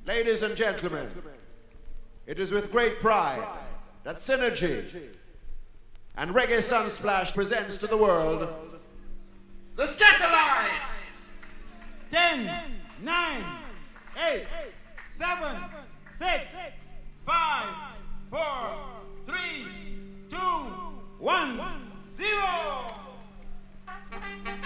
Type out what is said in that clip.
Ladies and gentlemen, it is with great pride that Synergy and Reggae Sunsplash presents to the world the Scatterlights! 10, 9, 8, 7, 6, 5, 4, 3, 2, 1, 0!